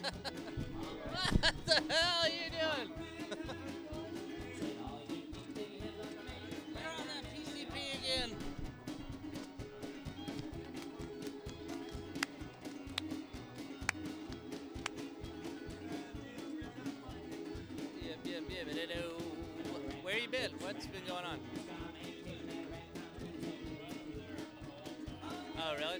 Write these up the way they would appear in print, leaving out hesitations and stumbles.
What the hell are you doing? You're on that PCP again. Yep. Where you been? What's been going on? Oh, really?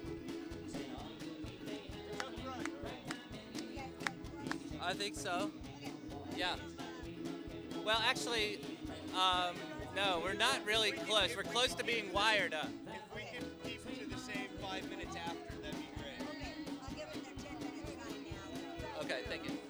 I think so. Yeah. Well, actually, no, we're not really close. We're close to being wired up. If we can keep to the same 5 minutes after, that'd be great. Okay, I'll give it their 10 minutes right now. Okay, thank you.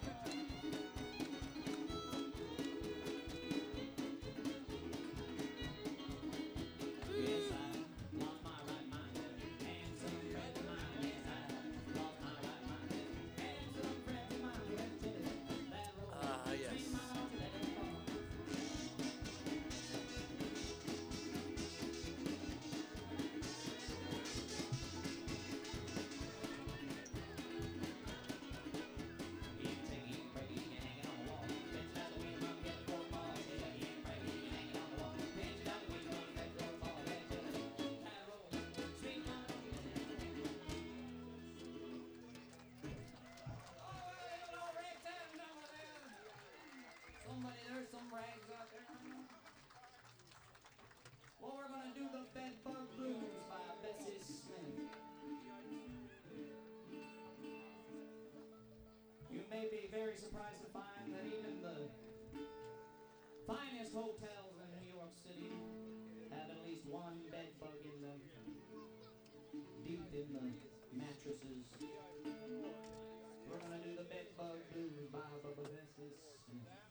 Yes. Somebody, there's some rags out there. Well, we're gonna do the Bedbug Blues by Bessie Smith. You may be very surprised to find that even the finest hotels in New York City have at least one bedbug in them, deep in the mattresses. We're gonna do the Bedbug Blues by Bessie Smith.